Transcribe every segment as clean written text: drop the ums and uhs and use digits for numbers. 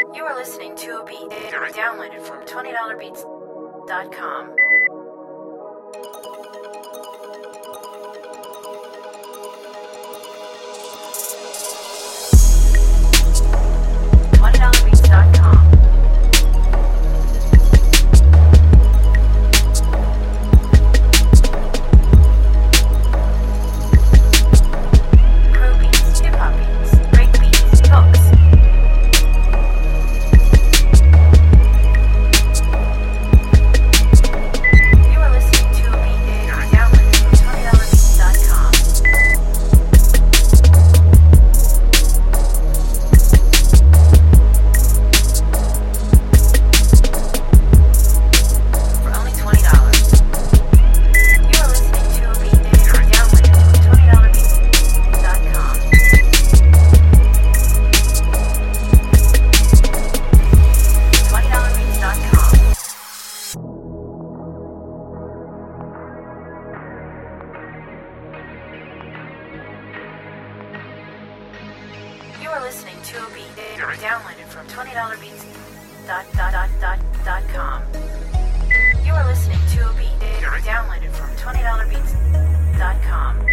You are listening to a beat downloaded from $20beats.com. $20beats.com. You are listening to a beat downloaded from $20beats.com. You are listening to a beat downloaded from $20beats.com.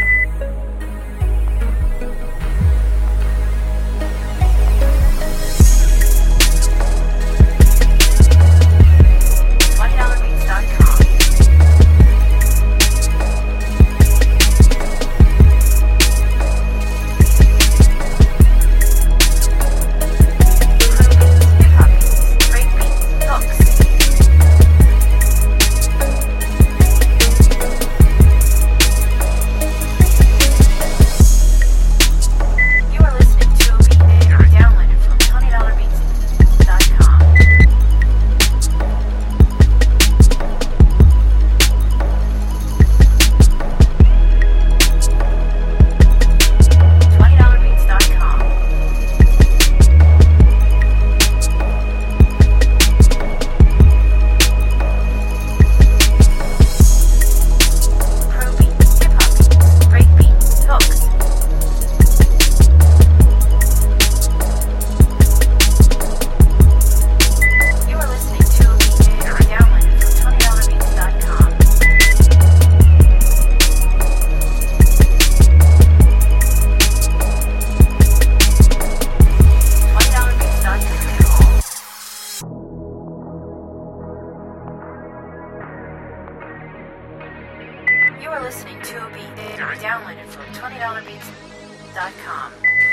You are listening to a beat downloaded from $20beats.com.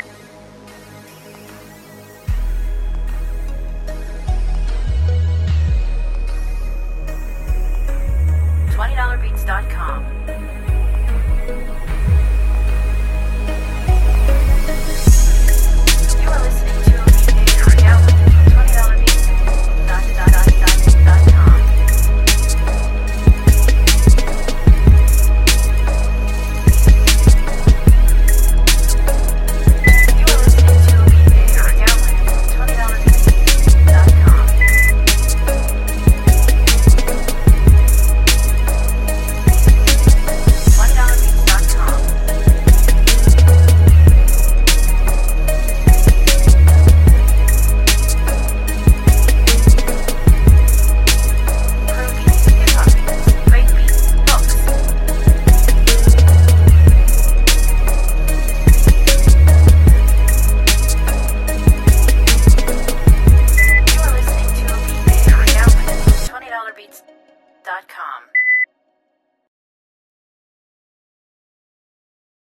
$20beats.com. You are listening to a beat downloaded from $20beats.com. $20beats.com.